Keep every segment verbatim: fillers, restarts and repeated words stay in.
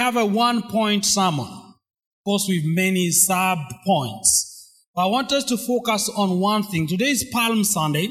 have a one-point sermon, of course, with many sub-points. But I want us to focus on one thing. Today is Palm Sunday,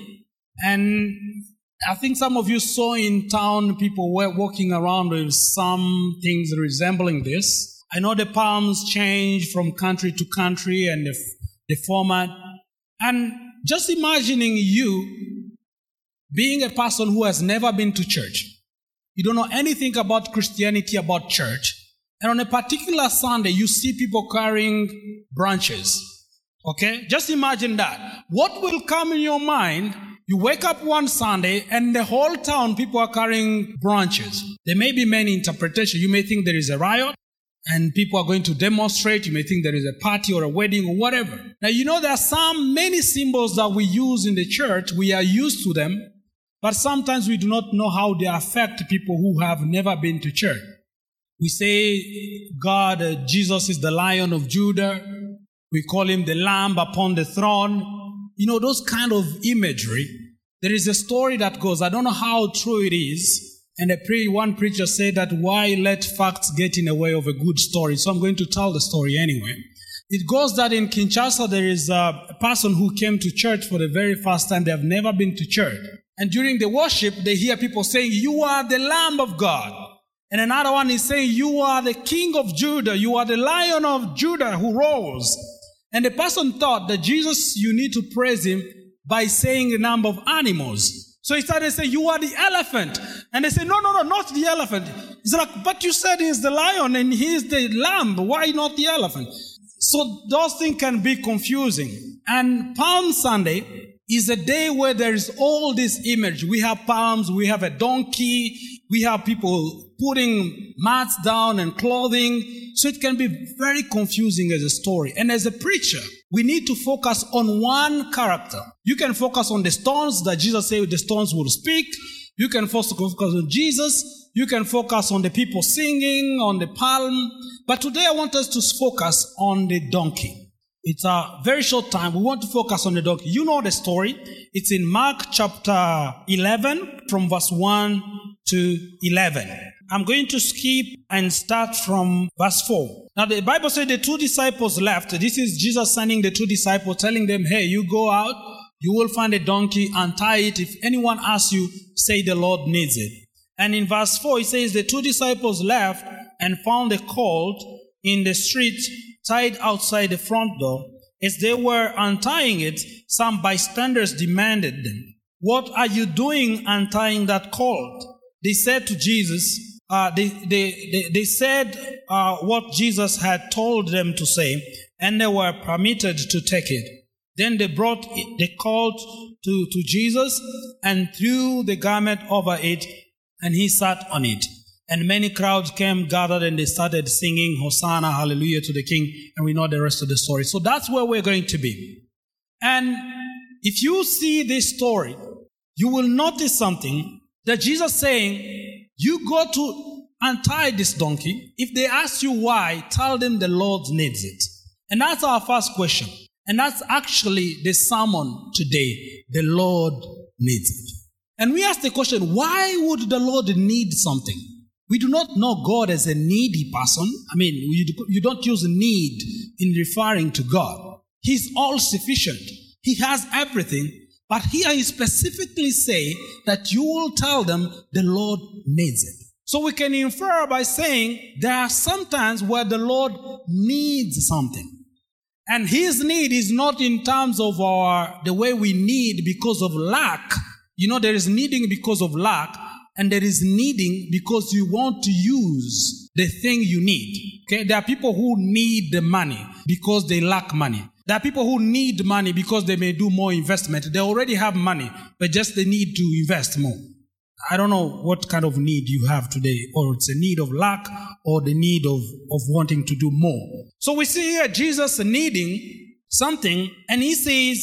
and I think some of you saw in town people were walking around with some things resembling this. I know the palms change from country to country and the, the format. And just imagining you being a person who has never been to church. You don't know anything about Christianity, about church. And on a particular Sunday, you see people carrying branches. Okay? Just imagine that. What will come in your mind? You wake up one Sunday and the whole town, people are carrying branches. There may be many interpretations. You may think there is a riot and people are going to demonstrate. You may think there is a party or a wedding or whatever. Now, you know, there are some, many symbols that we use in the church. We are used to them, but sometimes we do not know how they affect people who have never been to church. We say, God, uh, Jesus is the Lion of Judah. We call him the Lamb upon the throne. You know, those kind of imagery. There is a story that goes, I don't know how true it is. And a pre- one preacher said that why let facts get in the way of a good story? So I'm going to tell the story anyway. It goes that in Kinshasa, there is a person who came to church for the very first time. They have never been to church. And during the worship, they hear people saying, you are the Lamb of God. And another one is saying, you are the King of Judah. You are the Lion of Judah who rose. And the person thought that Jesus, you need to praise him by saying a number of animals. So he started saying, you are the elephant. And they say, no, no, no, not the elephant. He's like, but you said he's the lion and he's the lamb. Why not the elephant? So those things can be confusing. And Palm Sunday is a day where there is all this image. We have palms, we have a donkey, we have people putting mats down and clothing. So it can be very confusing as a story. And as a preacher, we need to focus on one character. You can focus on the stones that Jesus said the stones will speak. You can focus on Jesus. You can focus on the people singing, on the palm. But today I want us to focus on the donkey. It's a very short time. We want to focus on the donkey. You know the story. It's in Mark chapter eleven from verse one to eleven. I'm going to skip and start from verse four. Now the Bible says the two disciples left. This is Jesus sending the two disciples, telling them, hey, you go out, you will find a donkey, untie it. If anyone asks you, say the Lord needs it. And in verse four, it says the two disciples left and found a colt in the street tied outside the front door. As they were untying it, some bystanders demanded them, what are you doing untying that colt? They said to Jesus, uh, they, they, they, they said uh, what Jesus had told them to say, and they were permitted to take it. Then they brought the colt to, to Jesus and threw the garment over it, and he sat on it. And many crowds came, gathered, and they started singing, Hosanna, hallelujah to the King. And we know the rest of the story. So that's where we're going to be. And if you see this story, you will notice something that Jesus saying, you go to untie this donkey. If they ask you why, tell them the Lord needs it. And that's our first question. And that's actually the sermon today. The Lord needs it. And we ask the question, why would the Lord need something? We do not know God as a needy person. I mean, you, you don't use need in referring to God. He's all-sufficient. He has everything. But here he specifically say that you will tell them the Lord needs it. So we can infer by saying there are some times where the Lord needs something. And his need is not in terms of our the way we need because of lack. You know, there is needing because of lack. And there is needing because you want to use the thing you need. Okay? There are people who need the money because they lack money. There are people who need money because they may do more investment. They already have money, but just they need to invest more. I don't know what kind of need you have today, or it's a need of lack or the need of, of wanting to do more. So we see here Jesus needing something, and he says,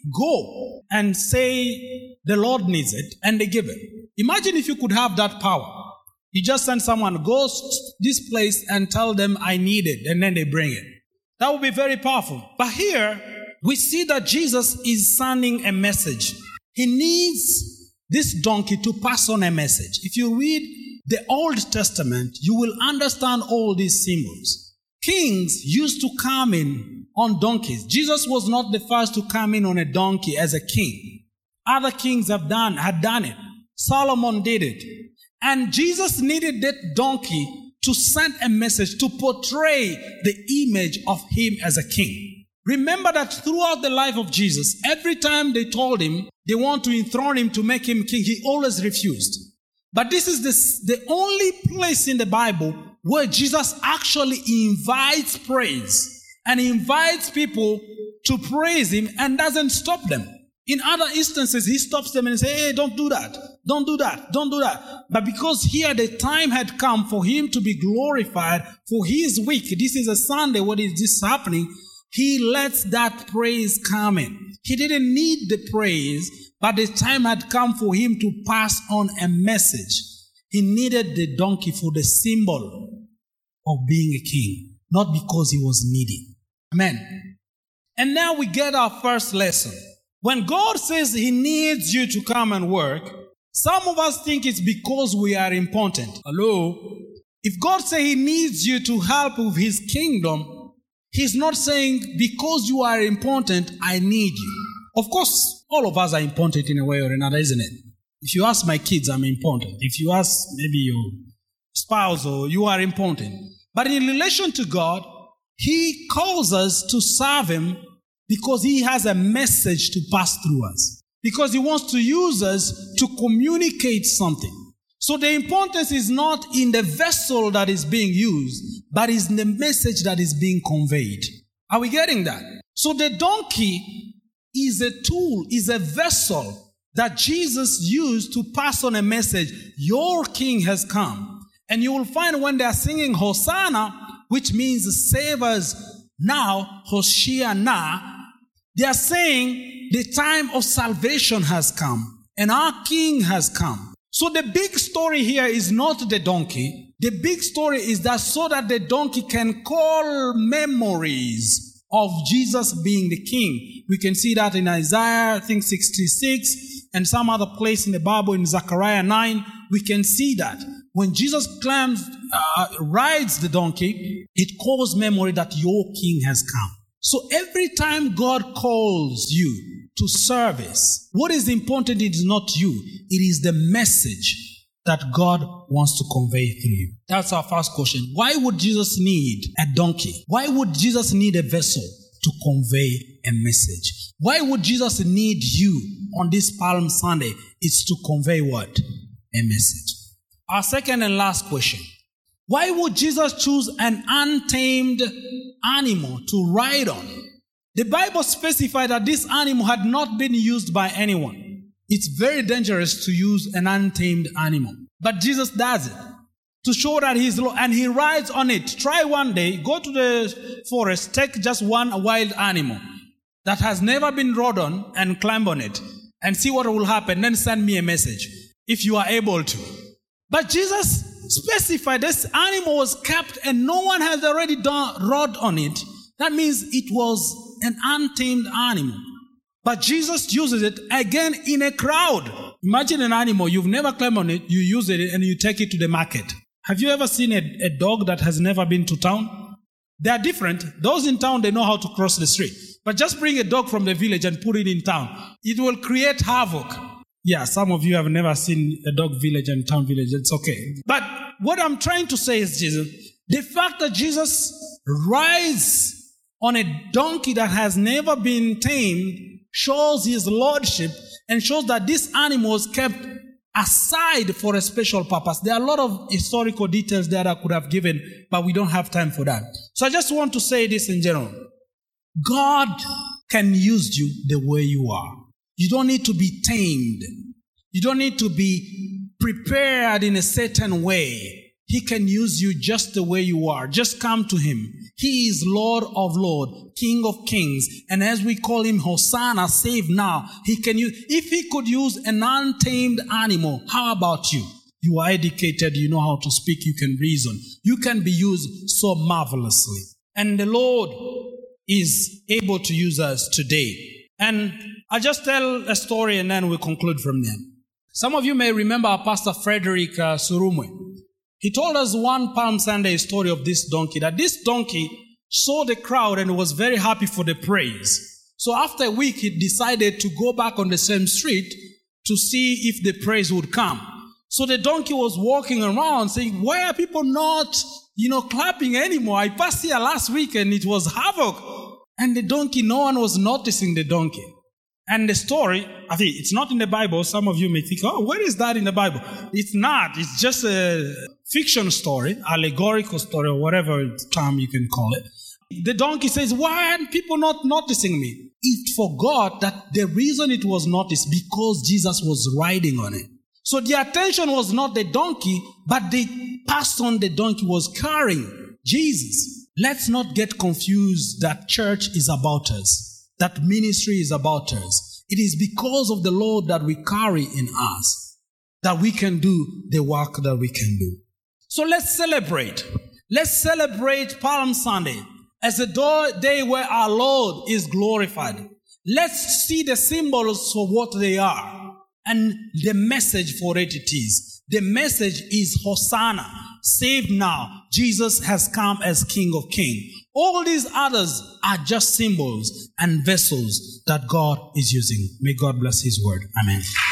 go and say the Lord needs it, and they give it. Imagine if you could have that power. You just send someone, go to this place and tell them I need it, and then they bring it. That would be very powerful. But here, we see that Jesus is sending a message. He needs this donkey to pass on a message. If you read the Old Testament, you will understand all these symbols. Kings used to come in on donkeys. Jesus was not the first to come in on a donkey as a king. Other kings have done, had done it. Solomon did it. And Jesus needed that donkey to send a message, to portray the image of him as a king. Remember that throughout the life of Jesus, every time they told him they want to enthrone him to make him king, he always refused. But this is the, the only place in the Bible where Jesus actually invites praise and invites people to praise him and doesn't stop them. In other instances, he stops them and says, hey, don't do that. Don't do that. Don't do that. But because here the time had come for him to be glorified for his week, this is a Sunday, what is this happening? He lets that praise come in. He didn't need the praise, but the time had come for him to pass on a message. He needed the donkey for the symbol of being a king, not because he was needy. Amen. And now we get our first lesson. When God says he needs you to come and work, some of us think it's because we are important. Hello? If God says he needs you to help with his kingdom, he's not saying because you are important, I need you. Of course, all of us are important in a way or another, isn't it? If you ask my kids, I'm important. If you ask maybe your spouse, or you are important. But in relation to God, he calls us to serve him because he has a message to pass through us. Because he wants to use us to communicate something. So the importance is not in the vessel that is being used, but is in the message that is being conveyed. Are we getting that? So the donkey is a tool, is a vessel that Jesus used to pass on a message. Your king has come. And you will find when they are singing Hosanna, which means save us now, Hoshiana, they are saying the time of salvation has come and our king has come. So the big story here is not the donkey. The big story is that so that the donkey can call memories of Jesus being the king. We can see that in Isaiah, I think sixty-six, and some other place in the Bible in Zechariah nine. We can see that. When Jesus climbs, uh, rides the donkey, it calls memory that your king has come. So every time God calls you to service, what is important is not you. It is the message that God wants to convey through you. That's our first question. Why would Jesus need a donkey? Why would Jesus need a vessel to convey a message? Why would Jesus need you on this Palm Sunday? It's to convey what? A message. Our second and last question. Why would Jesus choose an untamed animal to ride on? The Bible specified that this animal had not been used by anyone. It's very dangerous to use an untamed animal. But Jesus does it to show that he's Lord, and he rides on it. Try one day, go to the forest, take just one wild animal that has never been rode on and climb on it and see what will happen. Then send me a message if you are able to. But Jesus specified this animal was kept and no one has already done rode on it. That means it was an untamed animal. But Jesus uses it again in a crowd. Imagine an animal, you've never climbed on it, you use it and you take it to the market. Have you ever seen a, a dog that has never been to town? They are different. Those in town, they know how to cross the street. But just bring a dog from the village and put it in town. It will create havoc. Yeah, some of you have never seen a dog village and town village. It's okay. But what I'm trying to say is, Jesus, the fact that Jesus rides on a donkey that has never been tamed shows his lordship and shows that this animal was kept aside for a special purpose. There are a lot of historical details that I could have given, but we don't have time for that. So I just want to say this in general. God can use you the way you are. You don't need to be tamed. You don't need to be prepared in a certain way. He can use you just the way you are. Just come to him. He is Lord of Lords, King of Kings. And as we call him Hosanna, save now. He can use, if he could use an untamed animal, how about you? You are educated, you know how to speak, you can reason. You can be used so marvelously. And the Lord is able to use us today. And I'll just tell a story and then we'll conclude from there. Some of you may remember our Pastor Frederick uh, Surumwe. He told us one Palm Sunday story of this donkey, that this donkey saw the crowd and was very happy for the praise. So after a week, he decided to go back on the same street to see if the praise would come. So the donkey was walking around saying, why are people not, you know, clapping anymore? I passed here last week and it was havoc. And the donkey, no one was noticing the donkey. And the story, I think it's not in the Bible. Some of you may think, oh, where is that in the Bible? It's not. It's just a fiction story, allegorical story, or whatever term you can call it. The donkey says, why aren't people not noticing me? It forgot that the reason it was noticed because Jesus was riding on it. So the attention was not the donkey, but the person the donkey was carrying, Jesus. Let's not get confused that church is about us, that ministry is about us. It is because of the Lord that we carry in us that we can do the work that we can do. So let's celebrate. Let's celebrate Palm Sunday as a day where our Lord is glorified. Let's see the symbols for what they are and the message for it it is. The message is Hosanna, save now. Jesus has come as King of Kings. All these others are just symbols and vessels that God is using. May God bless His word. Amen.